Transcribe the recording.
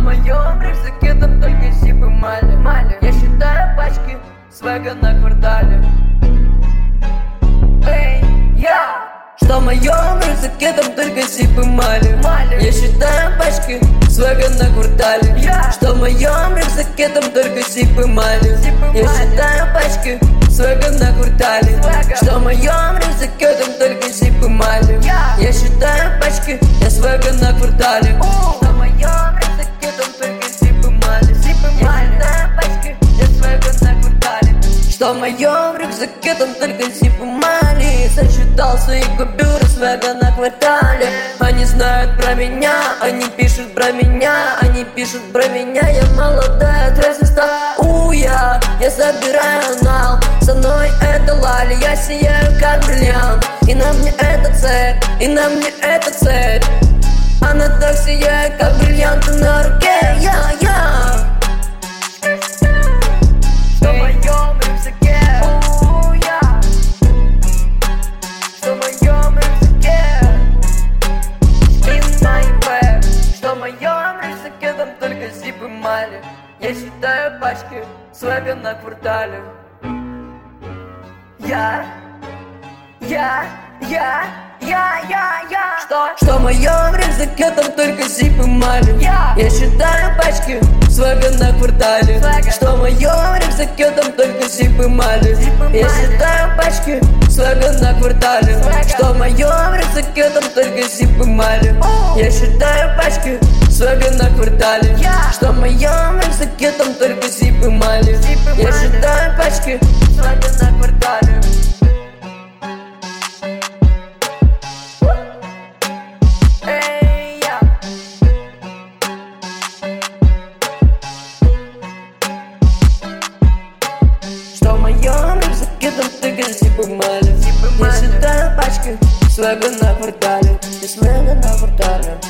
моем рюкзаке там только зипы мали. Я считаю пачки свега на квартале. Эй, я! Что в моем рюкзаке там только зипы мали. Я считаю пачки свега на квартале. Что в моем рюкзаке там только зипы мали. Я считаю пачки свега на квартале. Что в моем рюкзаке там только зипы мали. Я считаю пачки, я свега на квартале. Что в моем рюкзаке там только зипы мали. Я считаю пачки, я свега на квартале. Что в моем рюкзаке там только зипы мали. Сосчитал свои купюры свега на квартале. Они знают про меня, они пишут про меня. Они пишут про меня, я молодая трезвеста. Я собираю нал, со мной это лали. Я сияю как бриллиант, и на мне эта цель, и на мне эта цель. Она так сияет, как бриллианты на руке. Что в моем рюкзаке? Что в моем рюкзаке? In my bag. Что в моем рюкзаке там только зипы мали. Я считаю пачки свега на квартале. Что в моем рюкзаке там только зипы мали. Я считаю пачки свега на квартале. Что в моем рюкзаке там только зипы мали. Я считаю пачки свега на квартале. Что в моем рюкзаке там только зипы мали. Я считаю пачки свега на квартале. Что в моем рюкзаке там только зипы мали. Я считаю пачки свега на квартале. Что в моем рюкзаке там только зипы мали. Я считаю пачки свега на квартале. И свега на квартале.